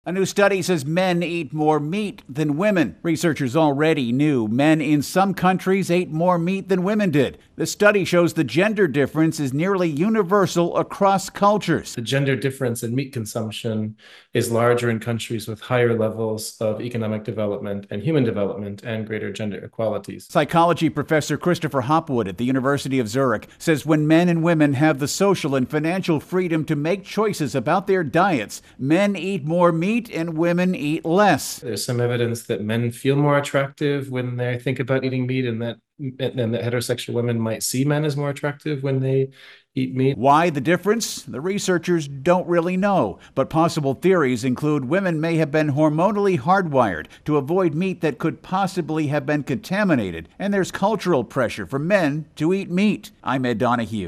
A new study says men eat more meat than women. Researchers already knew men in some countries ate more meat than women did. The study shows the gender difference is nearly universal across cultures. The gender difference in meat consumption is larger in countries with higher levels of economic development and human development and greater gender equalities. Psychology professor Christopher Hopwood at the University of Zurich says when men and women have the social and financial freedom to make choices about their diets, men eat more meat and women eat less. There's some evidence that men feel more attractive when they think about eating meat, and that heterosexual women might see men as more attractive when they eat meat. Why the difference? The researchers don't really know, but possible theories include women may have been hormonally hardwired to avoid meat that could possibly have been contaminated, and there's cultural pressure for men to eat meat. I'm Ed Donahue.